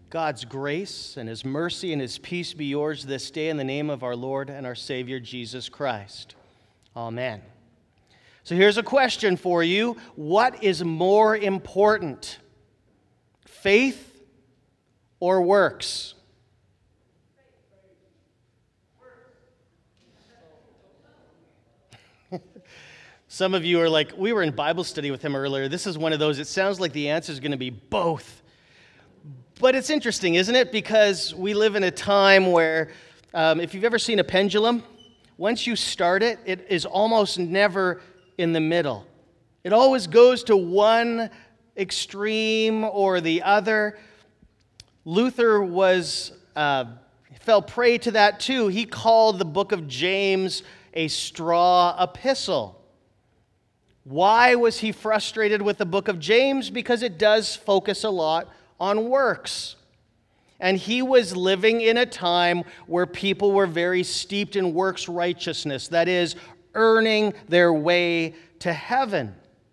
God's grace and His mercy and His peace be yours this day in the name of our Lord and our Savior, Jesus Christ. Amen. So here's a question for you. What is more important, faith or works? Some of you are like, we were in Bible study with him earlier. This is one of those, it sounds like the answer is going to be both. But it's interesting, isn't it? Because we live in a time where, if you've ever seen a pendulum, once you start it, it is almost never in the middle. It always goes to one extreme or the other. Luther fell prey to that too. He called the book of James a straw epistle. Why was he frustrated with the book of James? Because it does focus a lot on works. And he was living in a time where people were very steeped in works righteousness, that is, earning their way to heaven.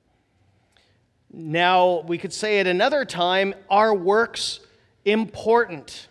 Now, we could say at another time, are works important?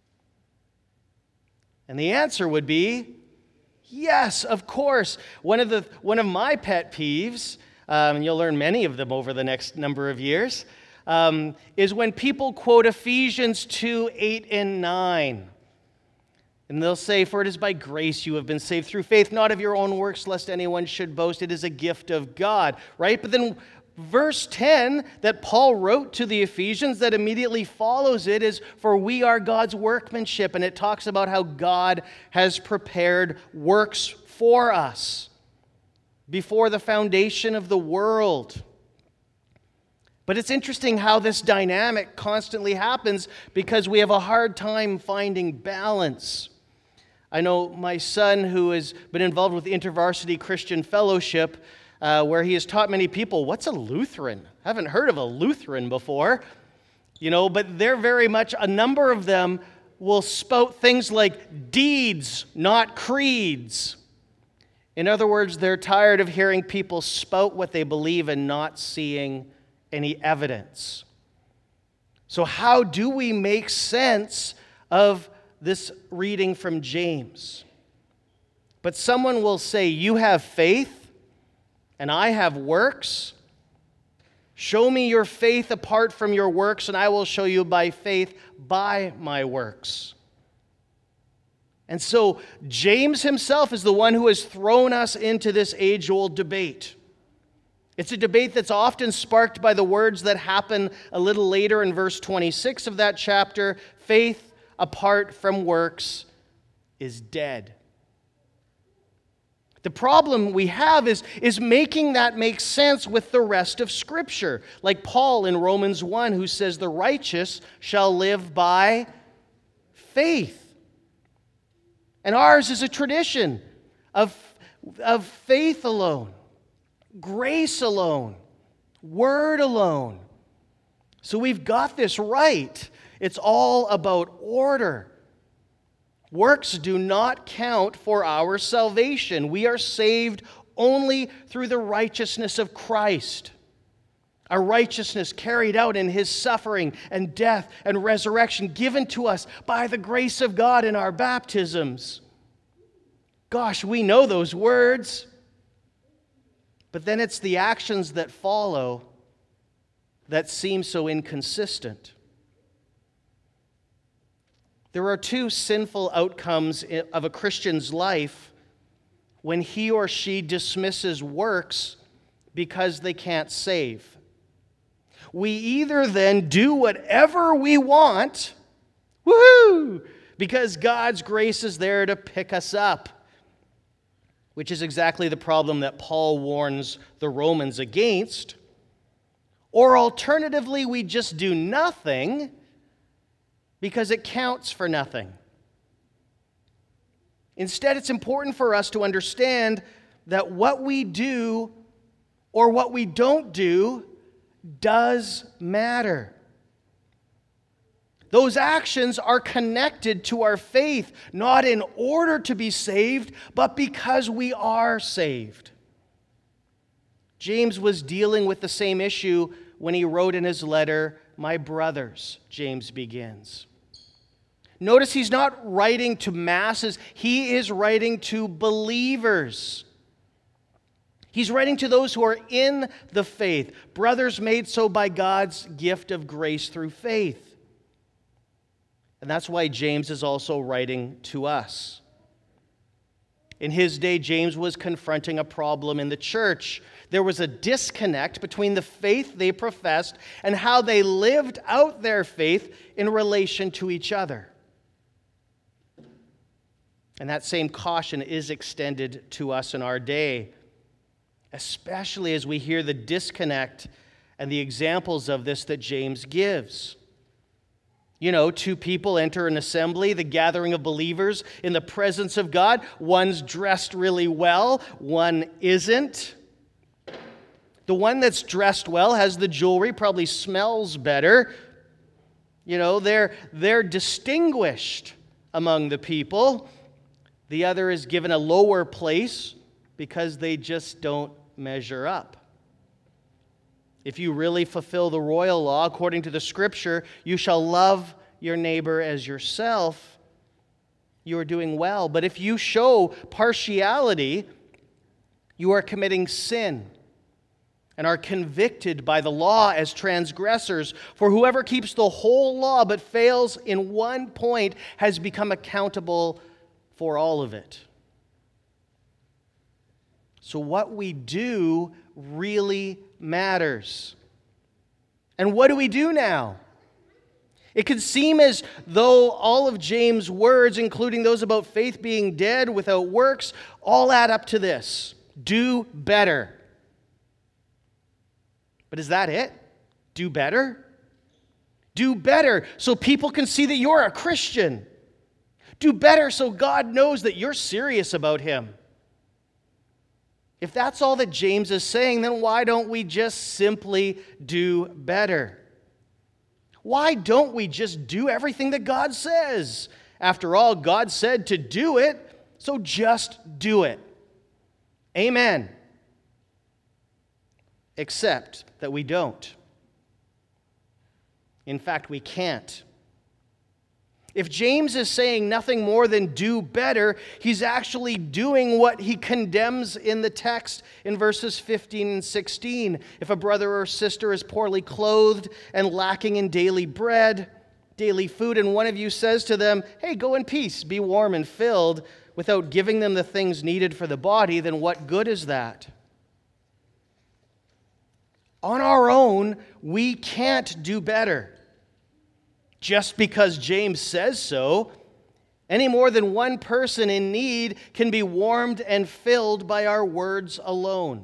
And the answer would be yes, of course. One of my pet peeves, and you'll learn many of them over the next number of years, is when people quote Ephesians 2, 8, and 9. And they'll say, "For it is by grace you have been saved through faith, not of your own works, lest anyone should boast. It is a gift of God." Right? But then verse 10 that Paul wrote to the Ephesians that immediately follows it is, "For we are God's workmanship." And it talks about how God has prepared works for us before the foundation of the world. But it's interesting how this dynamic constantly happens because we have a hard time finding balance. I know my son, who has been involved with InterVarsity Christian Fellowship, where he has taught many people, what's a Lutheran? I haven't heard of a Lutheran before. But they're very much, a number of them will spout things like deeds, not creeds. In other words, they're tired of hearing people spout what they believe and not seeing any evidence. So how do we make sense of this reading from James? But someone will say, you have faith and I have works. Show me your faith apart from your works, and I will show you by faith by my works. And so James himself is the one who has thrown us into this age-old debate. It's a debate that's often sparked by the words that happen a little later in verse 26 of that chapter. Faith apart from works is dead. The problem we have is making that make sense with the rest of Scripture. Like Paul in Romans 1, who says, the righteous shall live by faith. And ours is a tradition of faith alone. Grace alone, word alone. So we've got this right. It's all about order. Works do not count for our salvation. We are saved only through the righteousness of Christ. A righteousness carried out in His suffering and death and resurrection, given to us by the grace of God in our baptisms. Gosh, we know those words. But then it's the actions that follow that seem so inconsistent. There are two sinful outcomes of a Christian's life when he or she dismisses works because they can't save. We either then do whatever we want, woohoo, because God's grace is there to pick us up, which is exactly the problem that Paul warns the Romans against. Or alternatively, we just do nothing because it counts for nothing. Instead, it's important for us to understand that what we do or what we don't do does matter. Those actions are connected to our faith, not in order to be saved, but because we are saved. James was dealing with the same issue when he wrote in his letter my brothers," James begins. Notice he's not writing to masses, he is writing to believers. He's writing to those who are in the faith, brothers made so by God's gift of grace through faith. And that's why James is also writing to us. In his day, James was confronting a problem in the church. There was a disconnect between the faith they professed and how they lived out their faith in relation to each other. And that same caution is extended to us in our day, especially as we hear the disconnect and the examples of this that James gives. You know, two people enter an assembly, the gathering of believers in the presence of God. One's dressed really well, one isn't. The one that's dressed well has the jewelry, probably smells better. You know, they're distinguished among the people. The other is given a lower place because they just don't measure up. If you really fulfill the royal law, according to the Scripture, you shall love your neighbor as yourself, you are doing well. But if you show partiality, you are committing sin and are convicted by the law as transgressors. For whoever keeps the whole law but fails in one point has become accountable for all of it. So what we do really matters. And what do we do now? It could seem as though all of James' words, including those about faith being dead without works, all add up to this: do better. But is that it? Do better? Do better so people can see that you're a Christian. Do better so God knows that you're serious about Him. If that's all that James is saying, then why don't we just simply do better? Why don't we just do everything that God says? After all, God said to do it, so just do it. Amen. Except that we don't. In fact, we can't. If James is saying nothing more than do better, he's actually doing what he condemns in the text in verses 15 and 16. If a brother or sister is poorly clothed and lacking in daily bread, daily food, and one of you says to them, "Hey, go in peace, be warm and filled," without giving them the things needed for the body, then what good is that? On our own, we can't do better. Just because James says so, any more than one person in need can be warmed and filled by our words alone.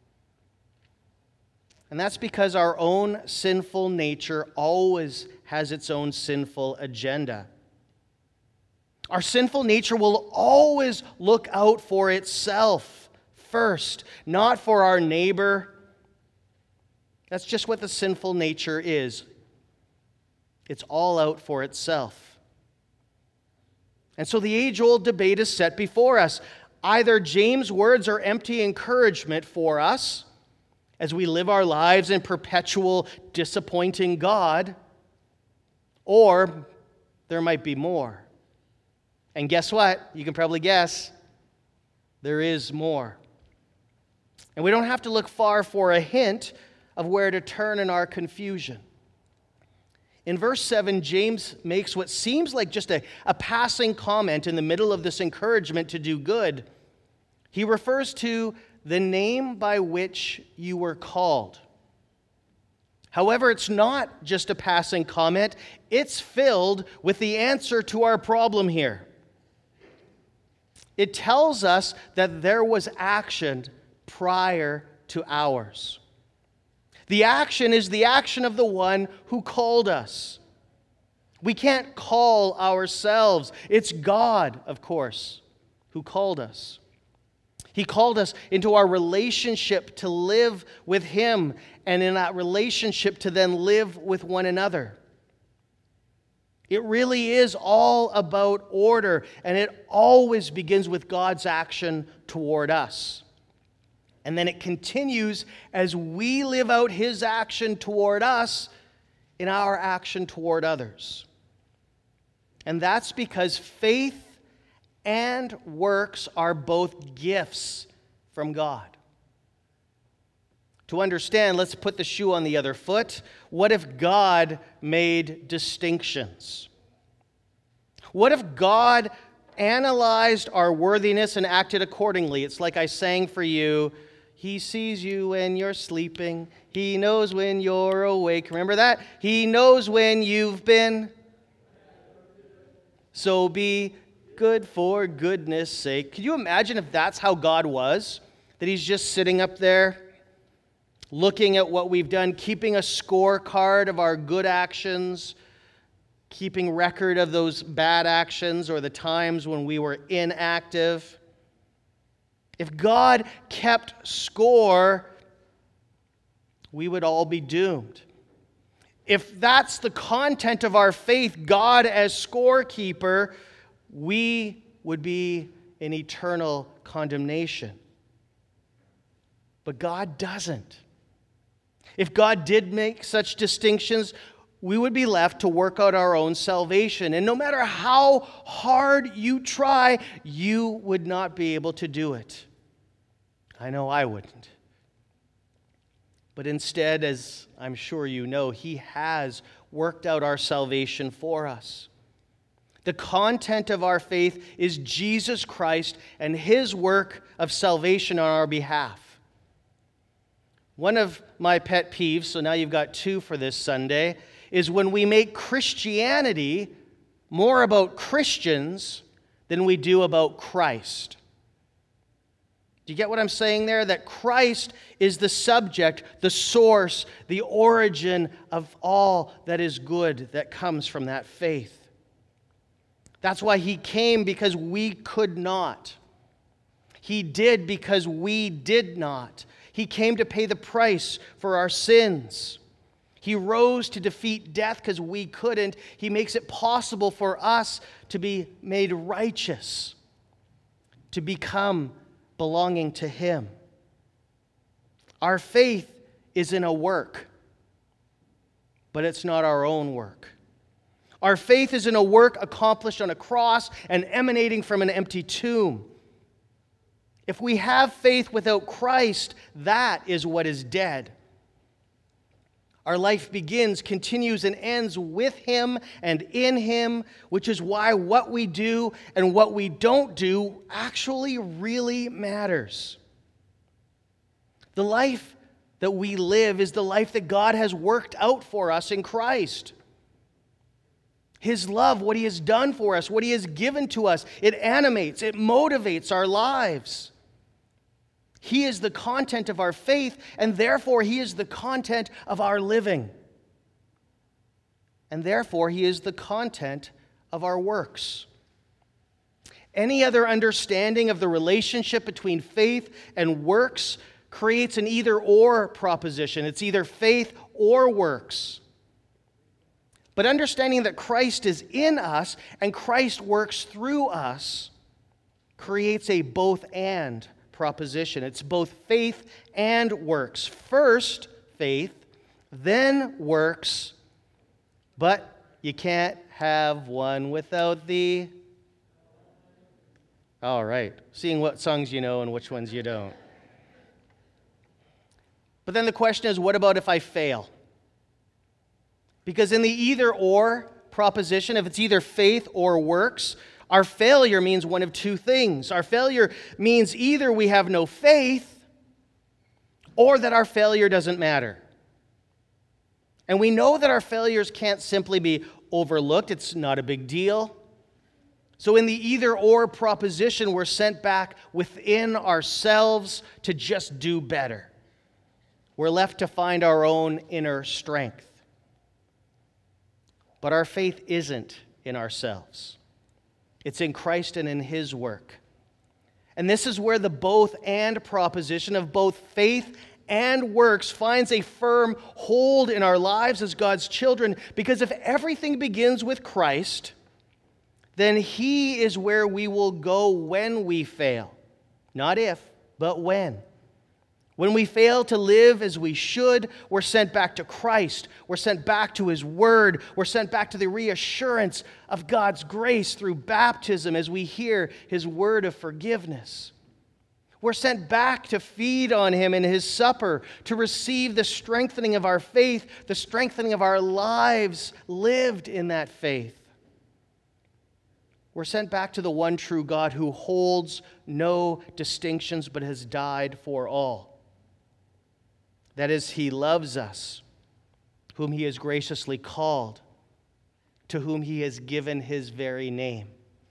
And that's because our own sinful nature always has its own sinful agenda. Our sinful nature will always look out for itself first, not for our neighbor. That's just what the sinful nature is. It's all out for itself. And so the age-old debate is set before us. Either James' words are empty encouragement for us as we live our lives in perpetual disappointing God, or there might be more. And guess what? You can probably guess. There is more. And we don't have to look far for a hint of where to turn in our confusion. In verse 7, James makes what seems like just a passing comment in the middle of this encouragement to do good. He refers to the name by which you were called. However, it's not just a passing comment. It's filled with the answer to our problem here. It tells us that there was action prior to ours. The action is the action of the one who called us. We can't call ourselves. It's God, of course, who called us. He called us into our relationship to live with Him, and in that relationship to then live with one another. It really is all about order, and it always begins with God's action toward us. And then it continues as we live out His action toward us in our action toward others. And that's because faith and works are both gifts from God. To understand, let's put the shoe on the other foot. What if God made distinctions? What if God analyzed our worthiness and acted accordingly? It's like I sang for you, He sees you when you're sleeping. He knows when you're awake. Remember that? He knows when you've been. So be good for goodness sake. Could you imagine if that's how God was? That He's just sitting up there, looking at what we've done, keeping a scorecard of our good actions, keeping record of those bad actions or the times when we were inactive. If God kept score, we would all be doomed. If that's the content of our faith, God as scorekeeper, we would be in eternal condemnation. But God doesn't. If God did make such distinctions, we would be left to work out our own salvation. And no matter how hard you try, you would not be able to do it. I know I wouldn't. But instead, as I'm sure you know, He has worked out our salvation for us. The content of our faith is Jesus Christ and His work of salvation on our behalf. One of my pet peeves, so now you've got two for this Sunday, is when we make Christianity more about Christians than we do about Christ. Do you get what I'm saying there? That Christ is the subject, the source, the origin of all that is good that comes from that faith. That's why He came, because we could not. He did because we did not. He came to pay the price for our sins. He rose to defeat death because we couldn't. He makes it possible for us to be made righteous, to become belonging to Him. Our faith is in a work, but it's not our own work. Our faith is in a work accomplished on a cross and emanating from an empty tomb. If we have faith without Christ, that is what is dead. Our life begins, continues, and ends with Him and in Him, which is why what we do and what we don't do actually really matters. The life that we live is the life that God has worked out for us in Christ. His love, what He has done for us, what He has given to us, it animates, it motivates our lives. He is the content of our faith, and therefore He is the content of our living. And therefore He is the content of our works. Any other understanding of the relationship between faith and works creates an either-or proposition. It's either faith or works. But understanding that Christ is in us and Christ works through us creates a both-and proposition. It's both faith and works. First, faith, then works, but you can't have one without the... All right, seeing what songs you know and which ones you don't. But then the question is, what about if I fail? Because in the either-or proposition, if it's either faith or works, our failure means one of two things. Our failure means either we have no faith or that our failure doesn't matter. And we know that our failures can't simply be overlooked. It's not a big deal. So in the either-or proposition, we're sent back within ourselves to just do better. We're left to find our own inner strength. But our faith isn't in ourselves. It's in Christ and in His work. And this is where the both and proposition of both faith and works finds a firm hold in our lives as God's children, because if everything begins with Christ, then He is where we will go when we fail. Not if, but when. When we fail to live as we should, we're sent back to Christ. We're sent back to His Word. We're sent back to the reassurance of God's grace through baptism as we hear His word of forgiveness. We're sent back to feed on Him in His supper, to receive the strengthening of our faith, the strengthening of our lives lived in that faith. We're sent back to the one true God who holds no distinctions but has died for all. That is, He loves us, whom He has graciously called, to whom He has given His very name.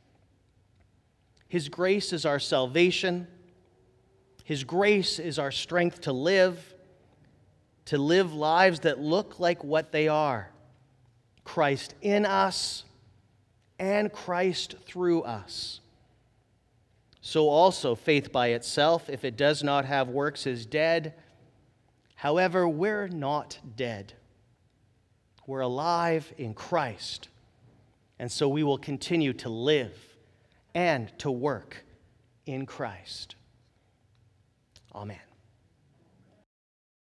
His grace is our salvation. His grace is our strength to live lives that look like what they are: Christ in us and Christ through us. So also, faith by itself, if it does not have works, is dead. However, we're not dead. We're alive in Christ. And so we will continue to live and to work in Christ. Amen.